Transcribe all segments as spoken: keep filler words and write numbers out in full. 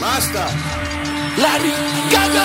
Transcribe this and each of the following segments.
Basta. Larry Gaga.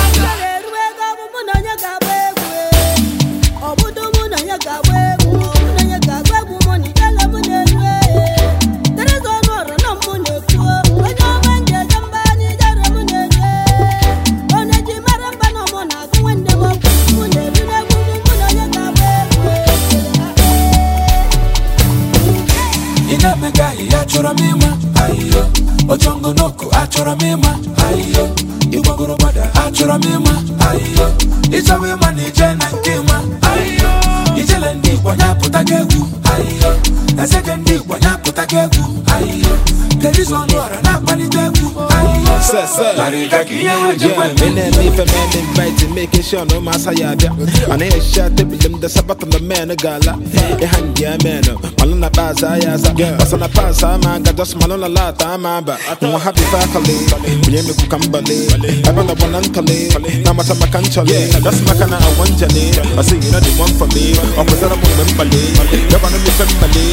Achora mima, ayo. Ojongo noko, achora mima, ayo. Ibogoro bada, achora mima, ayo. Ichawe mani jena nkema, ayo. Ijele ndi wanya putagegu, ayo. Ezeke ndi wanya putagegu, ayo. Telizo nwara na panitegu, ayo. Yeah, men and me for man invited, making sure no massa yabia. And I shot the bill, the sabbat on the man, a gala. A hand, yeah, man. Malona Baza, Yaza, Basana Pasa, man, got just Malona Lata, Mamba. I'm happy faculty, William Kumbale, I'm on the one uncale, Namata Macanchale, that's Macana, I want Jane. I see you know the one for me, or was that a woman, Malay, you're going to be family.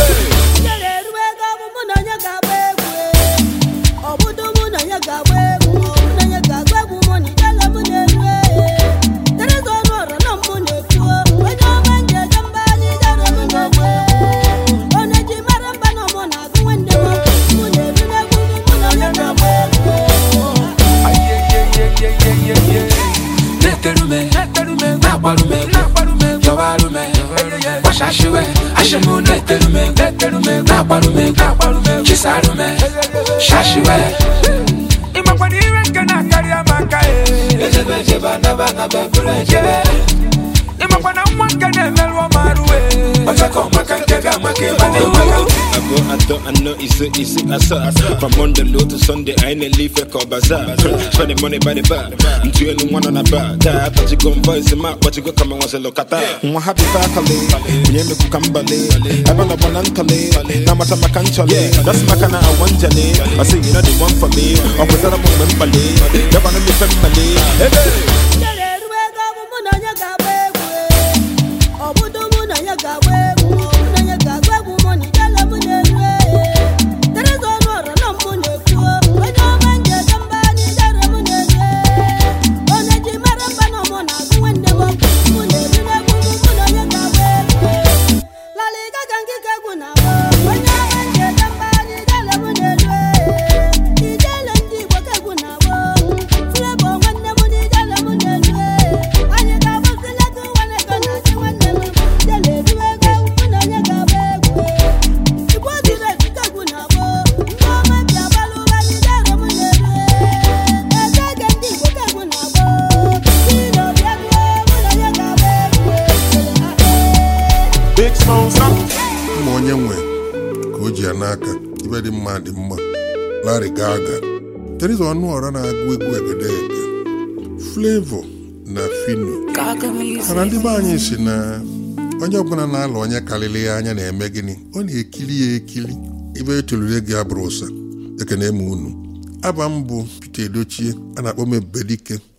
Ashamume, telume, telume, nabarume, nabarume, chisarume, shashiwe. Imakwani renkana kariya makae. Ejebe jeba naba naba kule jebe. Imakwana mwakane melwa maruwe. Otako makankega makemane wako. I go, I thought, I know it's a, it's a, I saw. From Monday low to Sunday, I ain't a leaf a call bazaar. Spending money by the bar. I'm two and one on a bar. I thought you go and voice him out, but you go come and once a look at that. I'm happy faculty. We ain't a cucambale. I'm on a one uncale. Now I'm a canchale. That's my kind of one jane. I say, you know, the one for me. Or was that a woman ballet? You're gonna be family. Hey, hey. Onye nwe ka o ji anaka ibe dị mma dị mma Larry Gaga Teresa ọnụ ọra na-agụ egwu egede ege Flavor na Fino mana ndị be anyị si na onye ọbụla na-alụ onye karịrị ya anya na-eme gịnị ọ na-ekili ya ekili ibe etolure gị abụrụ ụsa ekene m unu aba m bụ Peter Edochie a na-akpọ m Ebubedike